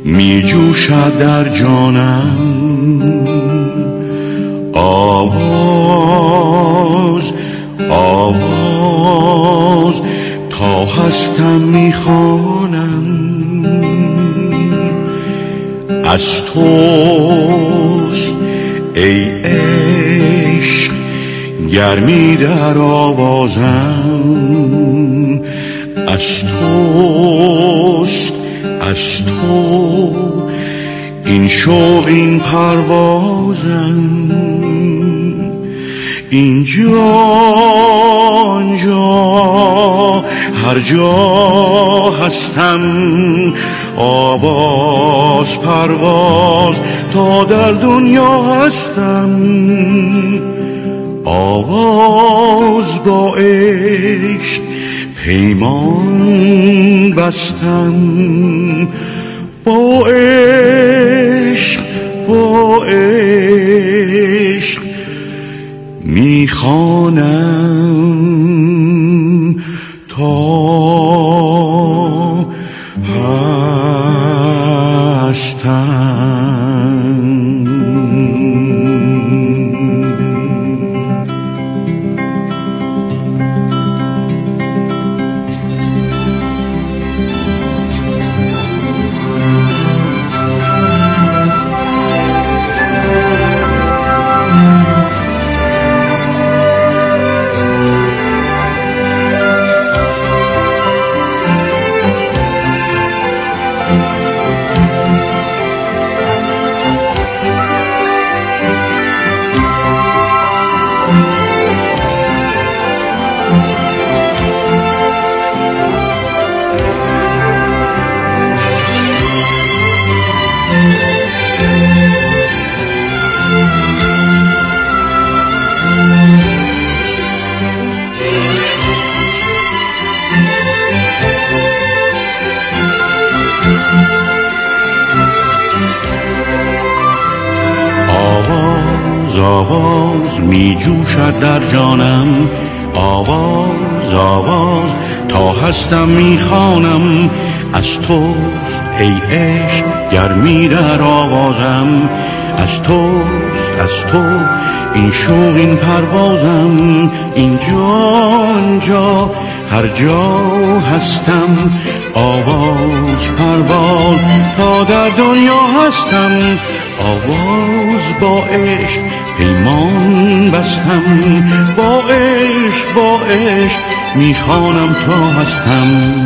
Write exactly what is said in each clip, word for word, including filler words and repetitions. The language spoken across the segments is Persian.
می جوشد در جانم آواز آواز تا هستم می خوانم از توست ای عشق گرمی در آوازم از توست از تو این شوق این پروازم اینجا آنجا هر جا هستم آواز پرواز تا در دنیا هستم آواز با عشق پیمان بستم با عشق با عشق میخوانم تا هستم. آواز می جوشد در جانم آواز آواز تا هستم می خوانم از توست ای عشق گرمی در آوازم از توست از تو این شوق این پروازم اینجا آنجا هر جا هستم آواز پرواز تا در دنیا هستم آواز با عشق پیمان بستم با عشق با عشق میخوانم تا هستم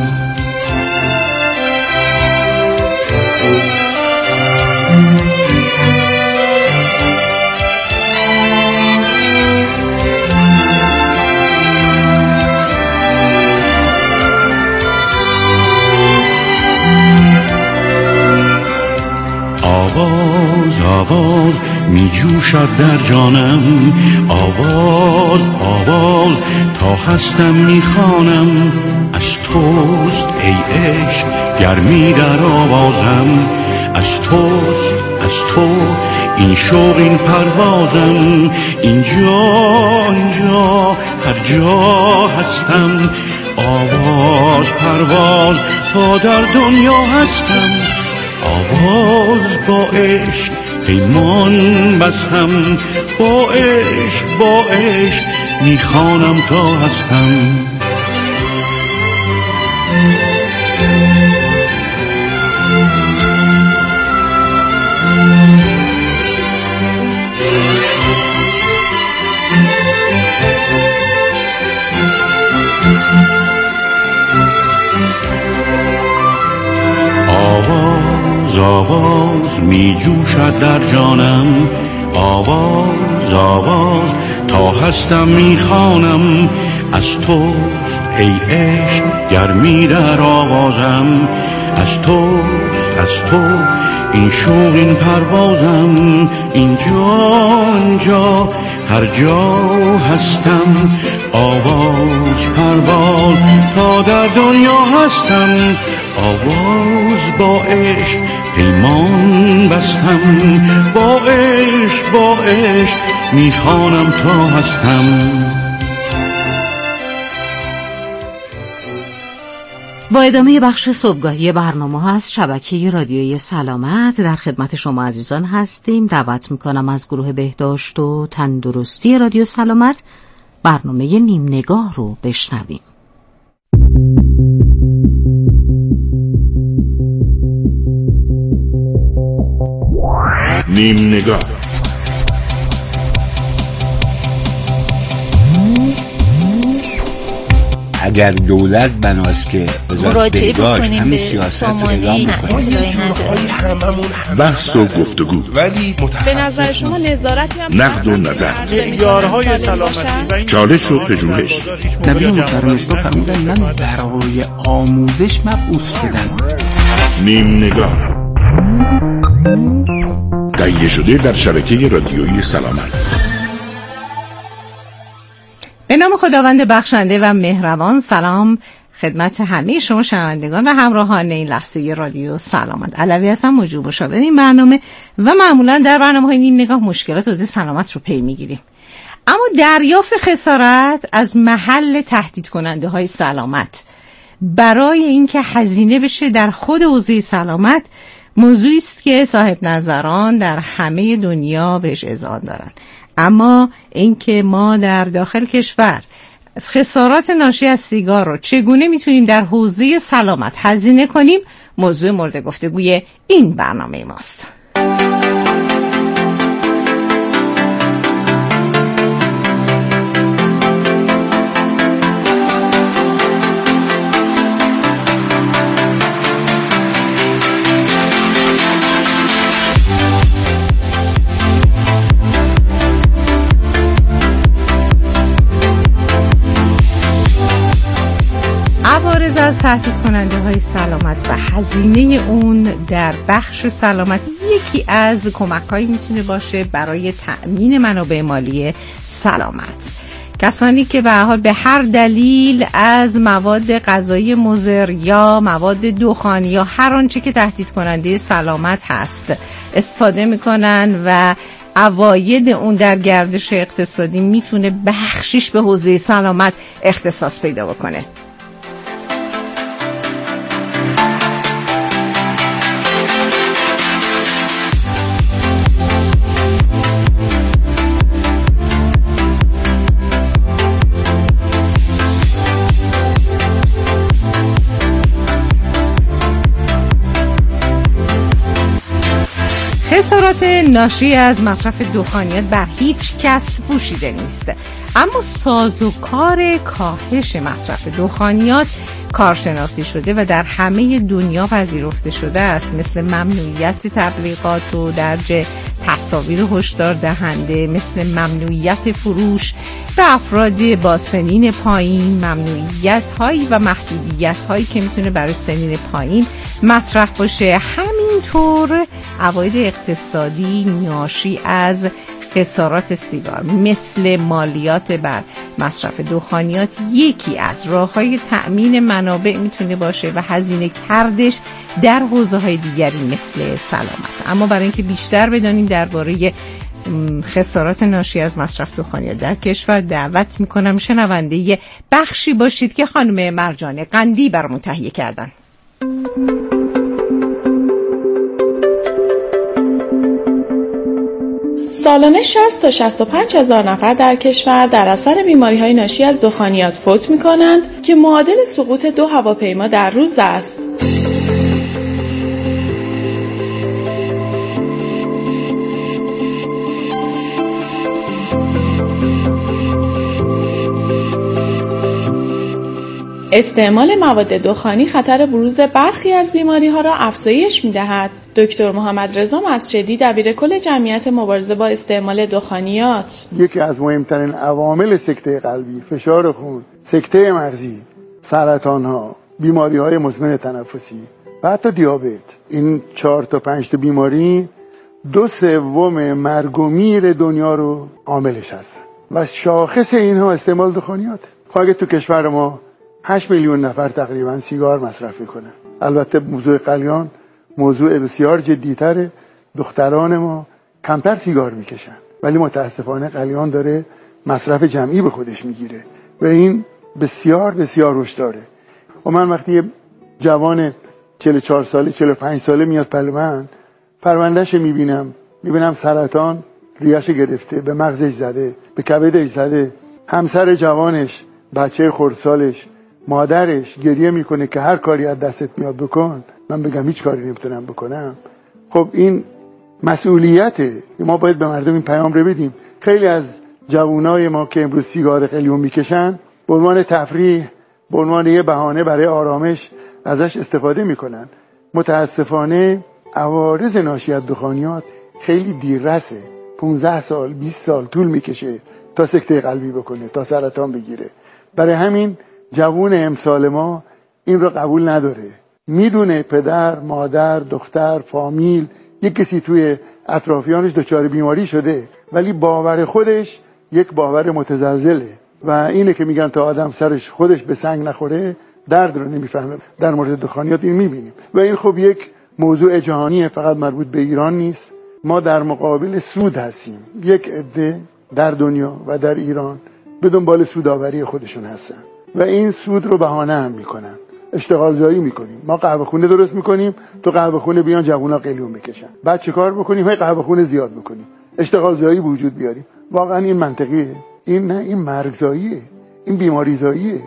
آواز آواز می جوشد در جانم آواز آواز تا هستم می خوانم از توست ای عشق گرمی در آوازم از توست از تو این شوق این پروازم اینجا آنجا هر جا هستم آواز پرواز تا در دنیا هستم آواز با عشق پیمان بستم با عشق با عشق میخوانم تا هستم آواز آواز می جوشد در جانم آواز آواز تا هستم می خوانم از توست ای عشق گرمی در آوازم از توست از تو این شوق این پروازم اینجا آنجا هر جا هستم آواز پرواز تا در دنیا هستم آواز با عشق پیمان بستم با عشق با عشق میخوانم تا هستم با ادامه بخش صبحگاهی برنامه ها از شبکه رادیویی سلامت در خدمت شما عزیزان هستیم. دعوت میکنم از گروه بهداشت و تندرستی رادیو سلامت برنامه نیم نگاه رو بشنویم. نیم نگاه. اگر دولت بناست که مراجعه بکنیم به سامانه بحث و گفتگو، ولی به نظر شما نظارتی هم نقد و نظر، معیارهای سلامتی، چالش و پژوهش. نبی محترم استا فرمودن من برای آموزش مبعوث شدم. نیم نگاه تهیه شده در شبکه رادیویی سلامت. به نام خداوند بخشنده و مهربان. سلام خدمت همه شما شنوندگان و همراهان این لحظه رادیو سلامت. علوی هستم، موجود مشاور این برنامه و معمولا در برنامه‌های نیم نگاه مشکلات حوزه سلامت رو پی میگیریم. اما دریافت خسارت از محل تهدید کننده های سلامت برای اینکه هزینه بشه در خود حوزه سلامت موضوعی است که صاحب نظران در همه دنیا بهش اذعان دارن. اما اینکه ما در داخل کشور خسارات ناشی از سیگار رو چگونه میتونیم در حوزه سلامت هزینه کنیم موضوع مورد گفتگوی این برنامه ماست. عوارض از تهدید کننده های سلامت و هزینه اون در بخش سلامت یکی از کمک هایی میتونه باشه برای تأمین منابع مالی سلامت. کسانی که به هر حال به هر دلیل از مواد غذایی مضر یا مواد دخانی یا هر آنچه که تهدید کننده سلامت هست استفاده میکنن و عواید اون در گردش اقتصادی میتونه بخشش به حوزه سلامت اختصاص پیدا بکنه. خسارات ناشی از مصرف دخانیات بر هیچ کس پوشیده نیست، اما سازوکار کاهش مصرف دخانیات کارشناسی شده و در همه دنیا پذیرفته شده است، مثل ممنوعیت تبلیغات و درج تصاویر هشدار دهنده، مثل ممنوعیت فروش به افراد با سنین پایین، ممنوعیت هایی و محدودیت هایی که میتونه برای سنین پایین مطرح باشه. همینطور عواید اقتصادی ناشی از خسارات سیگار مثل مالیات بر مصرف دخانیات یکی از راه‌های تأمین منابع میتونه باشه و هزینه کردش در حوزه‌های دیگری مثل سلامت. اما برای اینکه بیشتر بدانیم درباره خسارات ناشی از مصرف دخانیات در کشور، دعوت میکنم شنونده بخشی باشید که خانم مرجان قندی برامون تهیه کردن. سالانه شصت تا شصت و پنج هزار نفر در کشور در اثر بیماری‌های ناشی از دخانیات فوت می‌کنند که معادل سقوط دو هواپیما در روز است. استعمال مواد دخانی خطر بروز برخی از بیماری‌ها را افزایش می‌دهد. دکتر محمد رضا مسجدی دبیرکل جمعیت مبارزه با استعمال دخانیات: یکی از مهمترین عوامل سکته قلبی، فشار خون، سکته مغزی، سرطان‌ها، بیماری‌های مزمن تنفسی و حتی دیابت، این چهار تا پنج تا بیماری دو سوم مرگ و میر دنیا رو عاملش هستن و شاخص اینها استعمال دخانیات. خواهد تو کشور ما هشت میلیون نفر تقریبا سیگار مصرف میکنن. البته موضوع قلیان موضوع بسیار جدی‌تره. دختران ما کمتر سیگار میکشن ولی متاسفانه قلیان داره مصرف جمعی به خودش میگیره و این بسیار بسیار رشد داره. و من وقتی جوان چهل و چهار ساله چهل و پنج ساله میاد پلو من، پروندهش میبینم، میبینم سرطان ریش گرفته، به مغزش زده، به کبدش زده، همسر جوانش، بچه خردسالش، مادرش گریه میکنه که هر کاری از دستت میاد بکن. من بگم هیچ کاری نمیتونم بکنم. خب این مسئولیته. ما باید به مردم این پیام رو بدیم. خیلی از جوانای ما که امروز سیگار خیلیون میکشن به عنوان تفریح، به عنوان یه بهانه برای آرامش ازش استفاده میکنن. متاسفانه عوارض ناشی از دخانیات خیلی دیررسه. پانزده سال بیست سال طول میکشه تا سکته قلبی بکنه، تا سرطان بگیره. برای همین جوون امسال ما این رو قبول نداره. میدونه پدر، مادر، دختر، فامیل، یک کسی توی اطرافیانش دچار بیماری شده، ولی باور خودش یک باور متزلزله و اینه که میگن تا آدم سرش خودش به سنگ نخوره درد رو نمیفهمه. در مورد دخانیات این میبینیم و این خب یک موضوع جهانیه، فقط مربوط به ایران نیست. ما در مقابل سود هستیم. یک عده در دنیا و در ایران به دنبال سودآوری خودشون هستن و این سود رو بهانه هم میکنن. اشتغال زایی میکنیم. ما قهوه خونه درست میکنیم، تو قهوه خونه بیان جوونا قلیون بکشن. بعد چه کار بکنیم؟ های قهوه خونه زیاد بکنیم، اشتغال زایی وجود بیاریم. واقعا این منطقیه؟ این نه، این مرگ زاییه، این بیماری زاییه.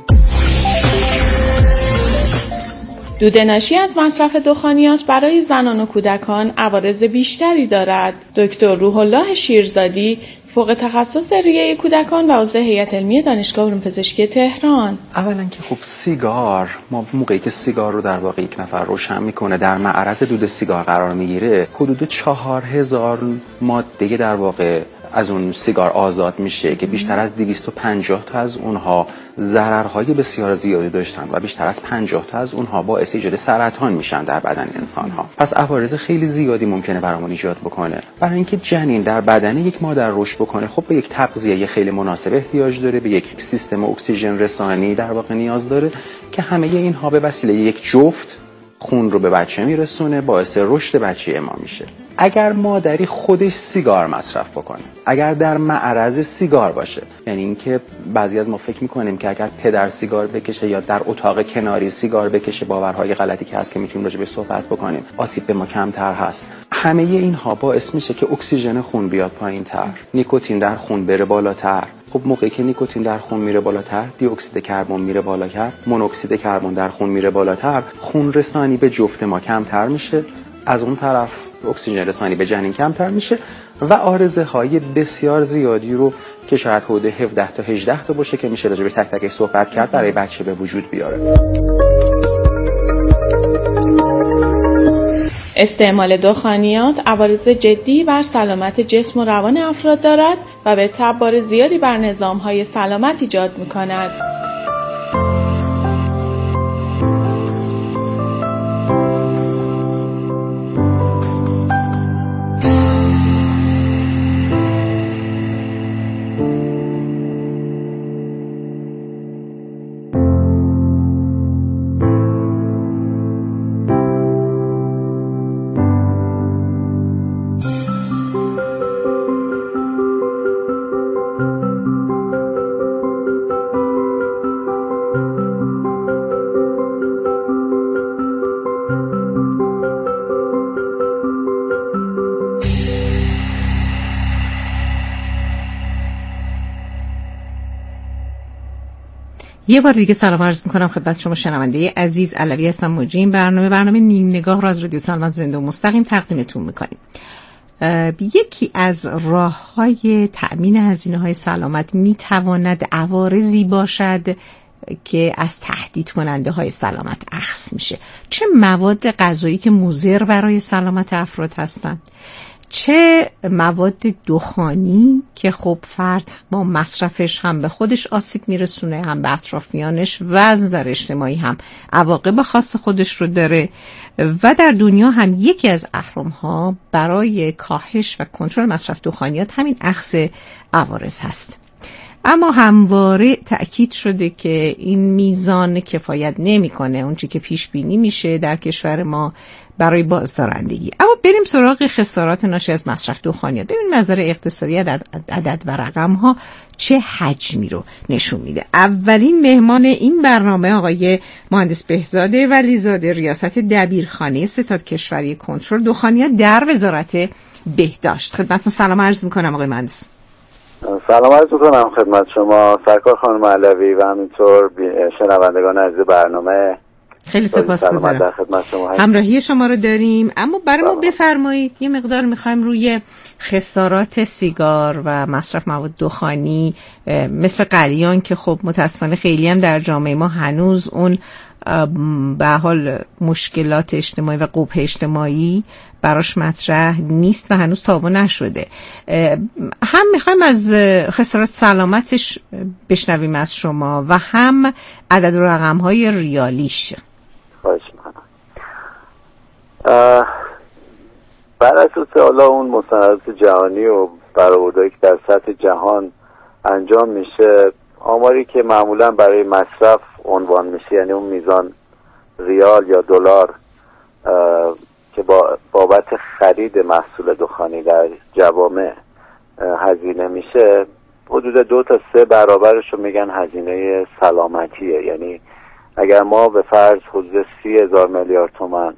دوده ناشی از مصرف دخانیات برای زنان و کودکان عوارض بیشتری دارد. دکتر روح الله شیرزادی، فوق تخصص ریه کودکان و عضو هیئت علمی دانشگاه علوم پزشکی تهران. اولا که خب سیگار، ما موقعی که سیگار رو در واقع یک نفر روشن میکنه در معرض دود سیگار قرار میگیره، حدود چهار هزار ماده در واقع از اون سیگار آزاد میشه که بیشتر از دویست و پنجاه تا از اونها ضررهای بسیار زیادی داشتن و بیشتر از پنجاه تا از اونها باعث ایجاد سرطان میشن در بدن انسان ها. پس عوارض خیلی زیادی ممکنه برامون ایجاد بکنه. برای اینکه جنین در بدن یک مادر رشد بکنه، خب به یک تغذیه خیلی مناسب احتیاج داره، به یک سیستم اکسیژن رسانی در واقع نیاز داره که همه اینها به وسیله یک جفت خون رو به بچه میرسونه، باعث رشد بچه ما میشه. اگر مادری خودش سیگار مصرف بکنه، اگر در معرض سیگار باشه، یعنی اینکه بعضی از ما فکر میکنیم که اگر پدر سیگار بکشه یا در اتاق کناری سیگار بکشه، باورهای غلطی که هست که میتونیم راجع بهش صحبت بکنیم، آسیب به ما کمتر هست. همه اینها باعث میشه که اکسیژن خون بیاد پایینتر، نیکوتین در خون بره بالاتر. خب موقعی که نیکوتین در خون میره بالاتر، دی اکسید کربن میره بالاتر، مونوکسید کربن در خون میره بالاتر، خون رسانی به جفت ما کمتر میشه، از اون طرف اکسیژن رسانی به جنین کمتر میشه و عارضه های بسیار زیادی رو که شاید حدود هفده تا هجده تا باشه که میشه راجع به تک تکش صحبت کرد برای بچه به وجود بیاره. استعمال دخانیات عوارض جدی بر سلامت جسم و روان افراد دارد و به تبع بار زیادی بر نظام‌های سلامت ایجاد می‌کند. یه بار دیگه سلام عرض میکنم خدمت شما شنونده عزیز. علوی هستم، مجری این برنامه برنامه نیم نگاه را از رادیو سلامت زنده و مستقیم تقدیمتون میکنیم. یکی از راه‌های تأمین هزینه‌های سلامت میتواند عوارضی باشد که از تهدید کننده های سلامت اخذ میشه. چه مواد غذایی که مضر برای سلامت افراد هستند، چه مواد دخانی که خب فرد با مصرفش هم به خودش آسیب میرسونه، هم به اطرافیانش و از نظر اجتماعی هم عواقب خاص خودش رو داره و در دنیا هم یکی از اهرم ها برای کاهش و کنترل مصرف دخانیات همین اخذ عوارض هست. اما همواره تأکید شده که این میزان کفایت نمیکنه اون چی که پیش بینی میشه در کشور ما برای بازدارندگی. اما بریم سراغ خسارات ناشی از مصرف دخانیات. ببین نظر اقتصادی عدد, عدد و رقم ها چه حجمی رو نشون میده. اولین مهمان این برنامه آقای مهندس بهزاد ولیزاده، ریاست دبیرخانه ستاد کشوری کنترل دخانیات در وزارت بهداشت. خدمتتون سلام عرض میکنم آقای مهندس. سلام عرض میکنم خدمت شما سرکار خانم علوی و همینطور شنوندگان عزیز برنامه. خیلی سپاسگزارم. همراهی شما رو داریم. اما برای ما بفرمایید یه مقدار میخوایم روی خسارات سیگار و مصرف مواد دخانی مثل قلیان که خب متاسفانه خیلی هم در جامعه ما هنوز اون به حال مشکلات اجتماعی و قبح اجتماعی براش مطرح نیست و هنوز تابو نشده. هم میخوایم از خسارات سلامتش بشنویم از شما و هم عدد و رقم های ریالیش. خواهش میکنم. بر اساس حالا اون مستندات جهانی و برآوردهایی که در سطح جهان انجام میشه، آماری که معمولا برای مصرف عنوان میشه یعنی اون میزان ریال یا دلار که با بابت خرید محصول دخانی در جوامع هزینه میشه، حدود دو تا سه برابرش رو میگن هزینه سلامتیه. یعنی اگر ما به فرض حدود سی هزار میلیارد تومان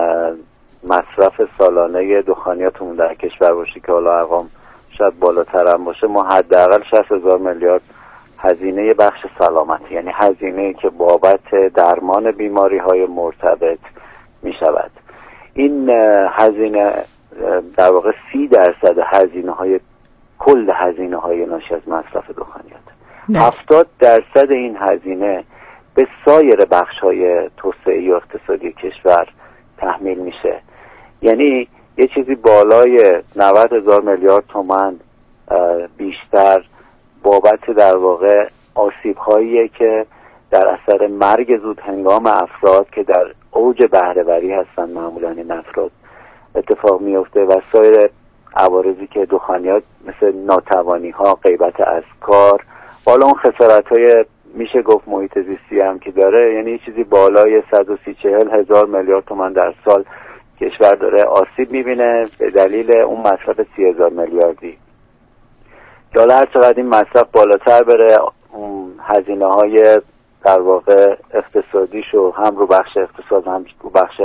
مصرف سالانه دخانیاتمون در کشور باشه که حالا ارقام شاید بالاتر هم باشه، ما حداقل شصت هزار میلیارد هزینه بخش سلامتی، یعنی هزینه که بابت درمان بیماری های مرتبط می شود. این هزینه در واقع سی درصد هزینه های کل هزینه های ناشی از مصرف دخانیات. هفتاد درصد این هزینه به سایر بخش های توسعه و اقتصادی کشور تحمیل میشه. یعنی یه چیزی بالای نود هزار میلیارد تومان بیشتر بابت در واقع آسیب هاییه که در اثر مرگ زود هنگام افراد که در اوج بهره وری هستن معمولا این افراد اتفاق میفته و سایر عوارضی که دخانیات مثل ناتوانی ها، غیبت از کار، حالا اون خسارت های میشه گفت محیط زیستی هم که داره، یعنی یه چیزی بالای صد و سی چهل هزار میلیارد تومان در سال کشور داره آسیب میبینه به دلیل اون مصرف سی هزار میلیاردی. حالا هر چقدر این مصرف بالاتر بره، هزینه های در واقع اقتصادیشو هم رو بخش اقتصاد هم رو بخش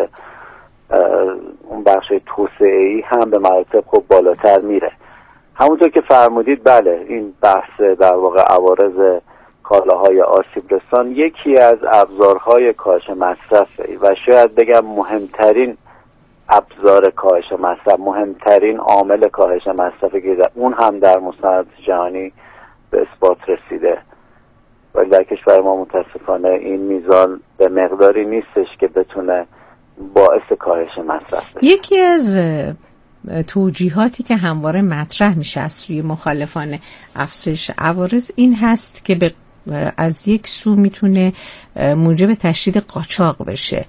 اون بخش توسعه‌ای هم به مراتب خب بالاتر میره. همونطور که فرمودید بله، این بحث در واقع عوارض کالاهای آسیب رسان یکی از ابزارهای کاهش مصرفه و شاید بگم مهمترین ابزار کاهش مصرف، مهمترین عامل کاهش مصرف که اون هم در مستندات جهانی به اثبات رسیده، ولی در کشور ما متاسفانه این میزان به مقداری نیستش که بتونه باعث کاهش مصرف بشه. یکی از توجیهاتی که همواره مطرح میشه از سوی مخالفان افزایش عوارض این هست که به از یک سو میتونه موجب تشدید قاچاق بشه.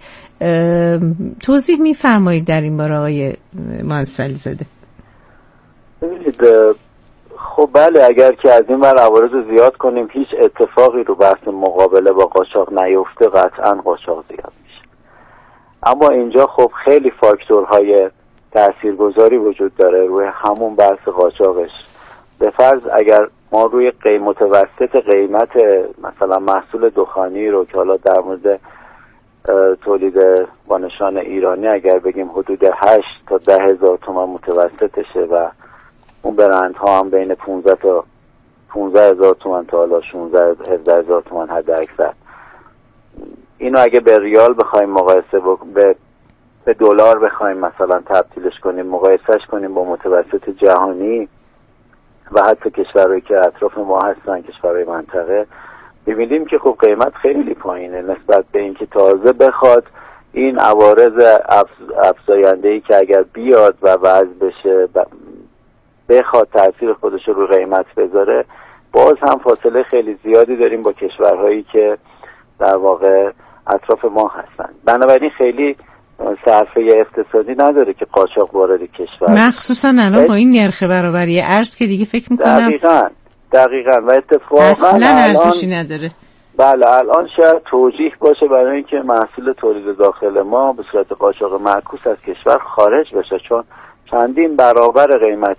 توضیح میفرمایید در این باره آقای مهندس ولیزاده؟ ببینید خب بله، اگر که از این ور عوارض رو زیاد کنیم هیچ اتفاقی رو بحث مقابله با قاچاق نیفته، قطعا قاچاق زیاد میشه. اما اینجا خب خیلی فاکتورهای تاثیرگذاری وجود داره روی همون بحث قاچاقش. به فرض اگر ما روی قیمت متوسط قیمت مثلا محصول دخانی رو که حالا در مورد تولید با نشان ایرانی اگر بگیم حدود هشت تا ده هزار تومان متوسطشه و اون برندها هم بین پانزده تا پانزده هزار تومان تا حالا شانزده هفده هزار تومان حد اکثر، اینو اگه به ریال بخوایم مقایسه بکنیم، به به دلار بخوایم مثلا تبدیلش کنیم، مقایسهش کنیم با متوسط جهانی و حتی کشورهایی که اطراف ما هستن، کشورهای منطقه، ببینیم که خب قیمت خیلی پایینه نسبت به اینکه تازه بخواد این عوارض افزاینده‌ای که اگر بیاد و وضع بشه بخواد تاثیر خودش رو قیمت بذاره، باز هم فاصله خیلی زیادی داریم با کشورهایی که در واقع اطراف ما هستن. بنابراین خیلی صرفه اقتصادی نداره که قاچاق وارد کشور، مخصوصا الان با این نرخ برابری ارز که دیگه فکر میکنم دقیقاً دقیقاً و اتفاقاً اصلا ارزشی نداره. بله الان شاید توجیه باشه برای اینکه محصول تولید داخل ما به صورت قاچاق معکوس از کشور خارج بشه، چون چندین برابر قیمت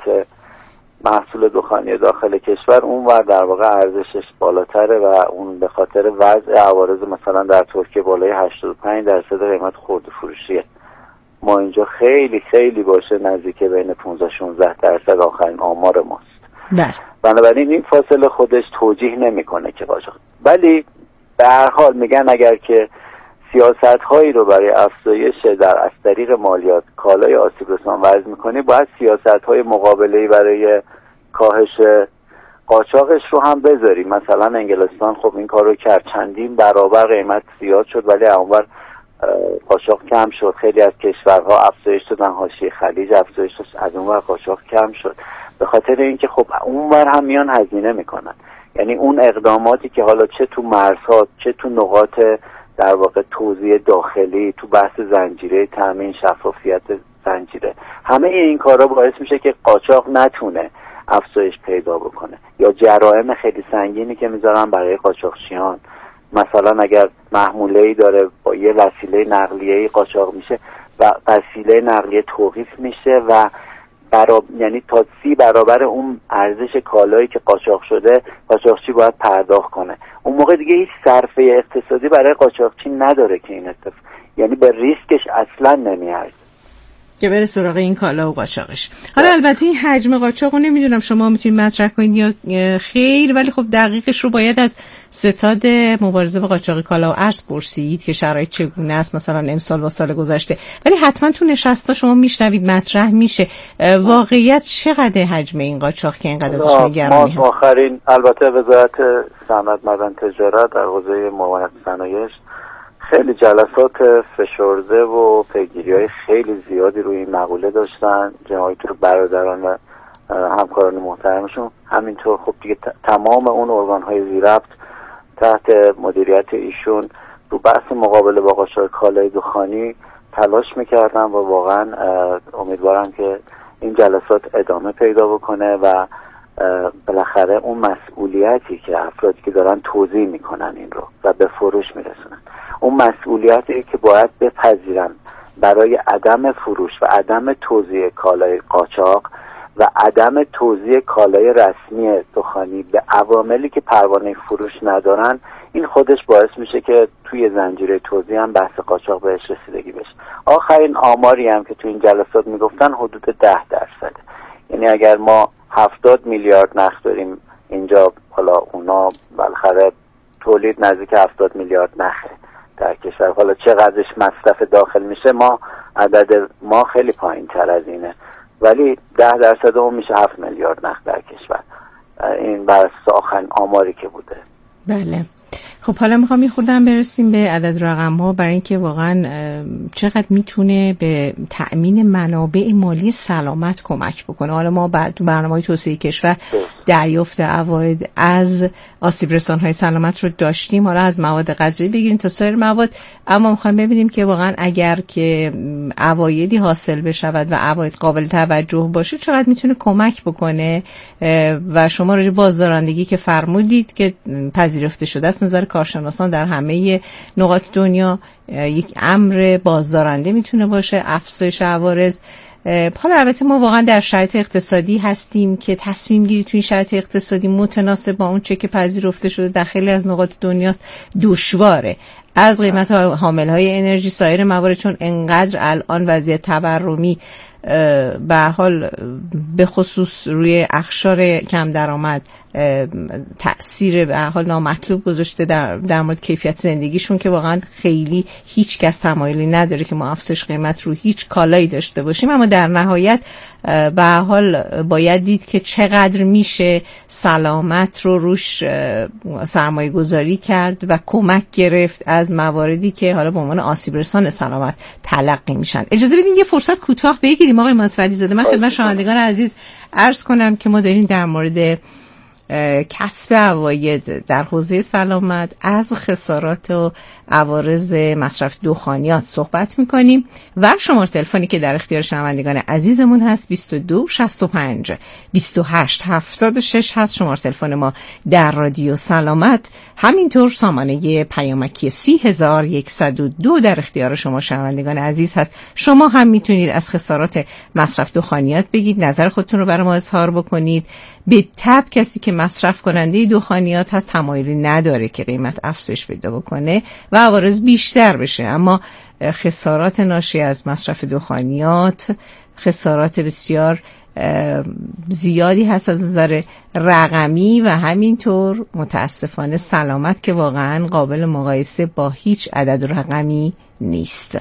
محصول دخانی داخل کشور اونور در واقع ارزشش بالاتره و اون به خاطر وضع عوارض مثلا در ترکیه بالای هشتاد و پنج درصد قیمت خرده فروشیه. ما اینجا خیلی خیلی باشه نزدیک بین پانزده شانزده درصد آخرین آمار ماست. بله. بنابراین این فاصله خودش توجیه نمیکنه که قاچاق، ولی به هر حال میگن اگر که سیاست هایی رو برای افزایش در از طریق مالیات کالای آسیب رسان وضع میکنی، باید سیاست های مقابله‌ای برای کاهش قاچاقش رو هم بذاری. مثلا انگلستان خب این کار رو کرد، چندین برابر قیمت زیاد شد ولی اونور قاچاق کم شد. خیلی از کشورها افزایش دادن، حاشیه خلیج افزایش داد، از اونور قاچاق کم شد به خاطر اینکه خب اونور هم میان هزینه میکنن. یعنی اون اقداماتی که حالا چه تو مرزها چه تو نقاط در واقع توزیع داخلی، تو بحث زنجیره تامین، شفافیت زنجیره، همه این کارا باعث میشه که قاچاق نتونه افزایش پیدا بکنه. یا جرائم خیلی سنگینی که میذارن برای قاچاقچیان، مثلا اگر محموله‌ای داره با یه وسیله نقلیه‌ای قاچاق میشه و وسیله نقلیه توقیف میشه و براب... یعنی تا سی برابر اون ارزش کالایی که قاچاق شده قاچاقچی باید پرداخت کنه. اون موقع دیگه هیچ صرفه اقتصادی برای قاچاقچی نداره که این اتفاق، یعنی به ریسکش اصلا نمیارزه که بره سراغ این کالا و قاچاقش. حالا البته این حجم قاچاق رو نمیدونم شما میتونید مطرح کنید یا خیر، ولی خب دقیقش رو باید از ستاد مبارزه با قاچاق کالا و ارز پرسید که شرایط چگونه است مثلا امسال با سال گذشته، ولی حتما تو نشستا شما میشنوید مطرح میشه واقعیت چقدر حجم این قاچاق که اینقدر ازش نگرانی هست. ما آخرین البته وزارت صنعت معدن تجارت در حوزه معاونت صنایع خیلی جلسات فشرده و پیگیری‌های خیلی زیادی روی این مقوله داشتن. جناب دکتر برادران و همکاران محترمشون همینطور خب دیگه تمام اون ارگان‌های زیربط تحت مدیریت ایشون رو بحث مقابله با قاچاق کالای دخانی تلاش می‌کردن و واقعا امیدوارم که این جلسات ادامه پیدا بکنه و بالاخره اون مسئولیتی که افرادی که دارن توزیع میکنن این رو و به فروش میرسونن، اون مسئولیتی که باید بپذیرن برای عدم فروش و عدم توزیع کالای قاچاق و عدم توزیع کالای رسمی دخانی به عواملی که پروانه فروش ندارن، این خودش باعث میشه که توی زنجیره توزیع هم بحث قاچاق بهش رسیدگی بشه. آخرین آماری هم که توی این جلسات میگفتن حدود ده درصد، یعنی اگر ما هفتاد میلیارد نخ داریم اینجا، حالا اونا بالاخره تولید نزدیک هفتاد میلیارد نخه در کشور، حالا چقدرش مصرف داخل میشه ما عدد ما خیلی پایین تر از اینه، ولی ده درصد اون میشه هفت میلیارد نخ در کشور. این بر اساس آخرین آماری که بوده. بله. خب حالا میخوام خودم برسیم به عدد رقم ها برای اینکه واقعا چقدر میتونه به تأمین منابع مالی سلامت کمک بکنه. حالا ما بعد تو برنامه‌های توسعه کشور دریافت عواید از آسیب رسان‌های سلامت رو داشتیم، حالا از مواد غذایی بگیریم تا سایر مواد، اما میخوایم ببینیم که واقعا اگر که عوایدی حاصل بشود و عواید قابل توجه باشه چقدر میتونه کمک بکنه. و شما راجع بازدارندگی که فرمودید که پذیرفته شده است نظر کارشناسان در همه نقاط دنیا یک امر بازدارنده میتونه باشه افزایش عوارض. حالا البته ما واقعا در شرایط اقتصادی هستیم که تصمیم گیری توی شرایط اقتصادی متناسب با اون چه که پذیرفته شده در خیلی از نقاط دنیاست دشواره، از قیمت حامل های انرژی سایر موارد، چون انقدر الان وضعیت تورمی به حال به خصوص روی اقشار کم درآمد تأثیر به حال نامطلوب گذاشته در در مورد کیفیت زندگیشون که واقعا خیلی هیچ کس تمایلی نداره که ما افزایش قیمت رو هیچ کالایی داشته باشیم، اما در نهایت به حال باید دید که چقدر میشه سلامت رو روش سرمایه گذاری کرد و کمک گرفت از مواردی که حالا به عنوان آسیب رسان سلامت تلقی میشن. اجازه بدین یه فرصت کوتاه بگیریم آقای مصطفی زاده. من خدمت شنوندگان عزیز عرض کنم که ما داریم در مورد کسب عواید در حوزه سلامت از خسارات و عوارض مصرف دخانیات صحبت میکنیم و شماره تلفنی که در اختیار شنوندگان عزیزمون هست بیست و دو شصت و پنج بیست و هشت هفتاد و شش هست. شماره تلفن ما در رادیو سلامت. همینطور سامانه پیامکی سی هزار و صد و دو در اختیار شما شنوندگان عزیز هست. شما هم میتونید از خسارات مصرف دخانیات بگید، نظر خودتون رو برای ما اظهار بکنید. به تبع کسی که مصرف کننده دخانیات هست تمایلی نداره که قیمت افزایش پیدا بکنه و عوارض بیشتر بشه، اما خسارات ناشی از مصرف دخانیات خسارات بسیار زیادی هست از نظر رقمی و همینطور متاسفانه سلامت که واقعا قابل مقایسه با هیچ عدد رقمی نیست.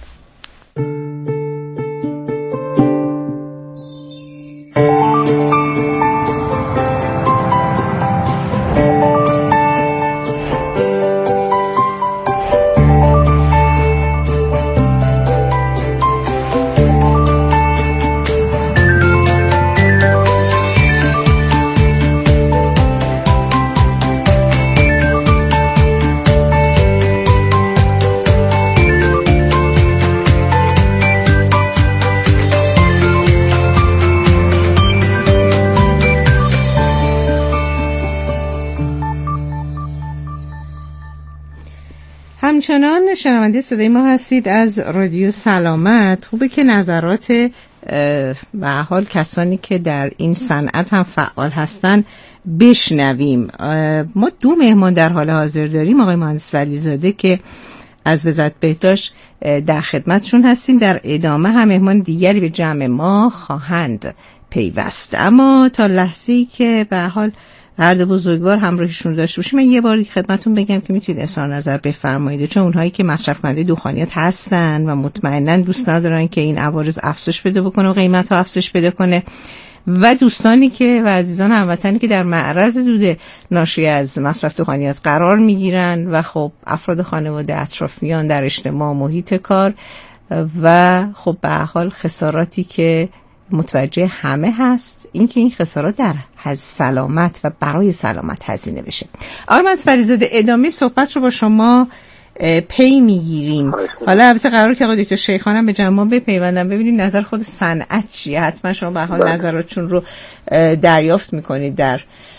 همچنان شنونده صدای ما هستید از رادیو سلامت. خوبه که نظرات به حال کسانی که در این صنعت هم فعال هستن بشنویم. ما دو مهمان در حال حاضر داریم، آقای مهندس ولیزاده که از وزارت بهداشت در خدمتشون هستیم. در ادامه هم مهمان دیگری به جمع ما خواهند پیوست، اما تا لحظه‌ای که به حال هر دو بزرگوار همراهیشون داشته باشیم من یه بار دیگه خدمتتون بگم که میتونید اظهار نظر بفرمایید، چون اونهایی که مصرف کننده دخانیات هستن و مطمئناً دوست ندارن که این عوارض افزایش پیدا بکنه و قیمت ها افزایش پیدا کنه، و دوستانی که و عزیزان هموطنی که در معرض دود ناشی از مصرف دخانیات قرار میگیرن و خب افراد خانواده، اطرافیان در اجتماع، محیط کار و خب به حال خساراتی که متوجه همه هست، اینکه این خسارات در حز سلامت و برای سلامت هزینه بشه. آقای مهندس ولیزاده ادامه صحبت رو با شما پی میگیریم. حالا البته قرار که آقای دکتر شیخان به جمع بپیوندن ببینیم نظر خود صنعت چیه. حتما شما به حال نظراتشون رو دریافت میکنید در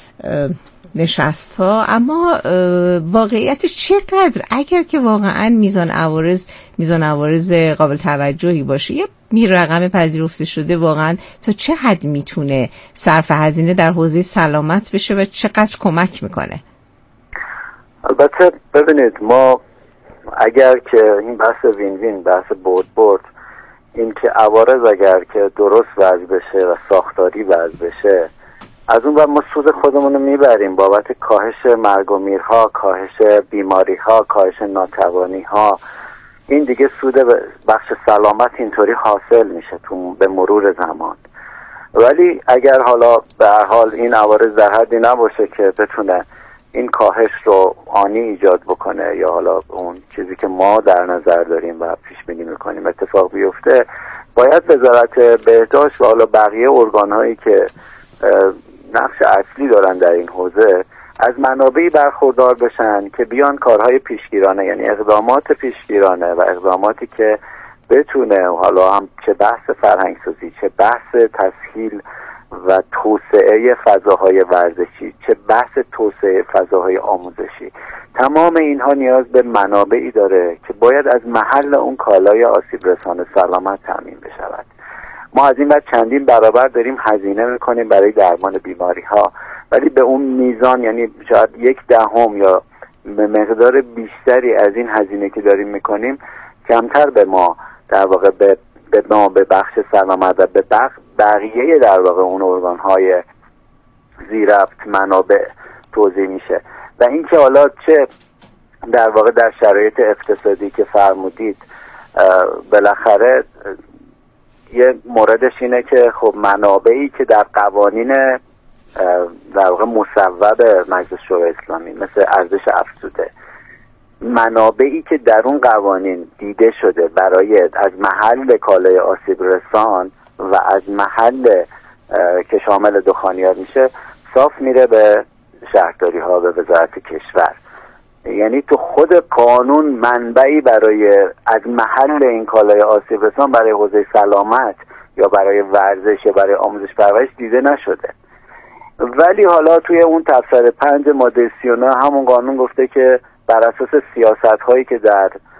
نشست ها، اما واقعیتش چقدر اگر که واقعا میزان عوارض میزان عوارض قابل توجهی باشه، یه می رقم پذیرفته شده، واقعا تا چه حد میتونه صرف هزینه در حوزه سلامت بشه و چقدر کمک میکنه؟ البته ببینید، ما اگر که این بحث وین وین، بحث برد برد، این که عوارض اگر که درست وضع بشه و ساختاری وضع بشه، از اون بعد ما سود خودمون رو میبریم بابت کاهش مرگ و میرها، کاهش بیماری ها، کاهش ناتوانی ها. این دیگه سود بخش سلامت اینطوری حاصل میشه تو به مرور زمان. ولی اگر حالا به هر حال این عوارض در حدی نباشه که بتونه این کاهش رو آنی ایجاد بکنه یا حالا اون چیزی که ما در نظر داریم و پیش بینی میکنیم اتفاق بیفته، باید وزارت بهداشت و حالا بقیه ارگان‌هایی که نقش اصلی دارن در این حوزه از منابعی برخوردار بشن که بیان کارهای پیشگیرانه، یعنی اقدامات پیشگیرانه و اقداماتی که بتونه حالا هم چه بحث فرهنگسازی، چه بحث تسهیل و توسعه فضاهای ورزشی، چه بحث توسعه فضاهای آموزشی، تمام اینها نیاز به منابعی داره که باید از محل اون کالای آسیب رسان سلامت تامین بشود. ما از این بعد چندین برابر داریم هزینه میکنیم برای درمان بیماری ها، ولی به اون میزان، یعنی شاید یک دهم یا به مقدار بیشتری از این هزینه که داریم میکنیم کمتر به ما در واقع به به ما به بخش سلامت و به بقیه در واقع اون ارگان های زیرربط منابع توزیع میشه. و این که حالا چه در واقع در شرایط اقتصادی که فرمودید، بالاخره یه موردش اینه که خب منابعی که در قوانین در واقع مصوب مجلس شورای اسلامی مثل ارزش افزوده، منابعی که در اون قوانین دیده شده برای از محل کالای آسیب رسان و از محل که شامل دخانیات میشه اوصاف میره به شهرداری ها به وزارت کشور. یعنی تو خود قانون منبعی برای از محل این کالای آسیب رسان برای حوزه سلامت یا برای ورزش یا برای آموزش پرورش دیده نشده. ولی حالا توی اون تفسیر پنج ماده سی و نه همون قانون گفته که بر اساس سیاست هایی که در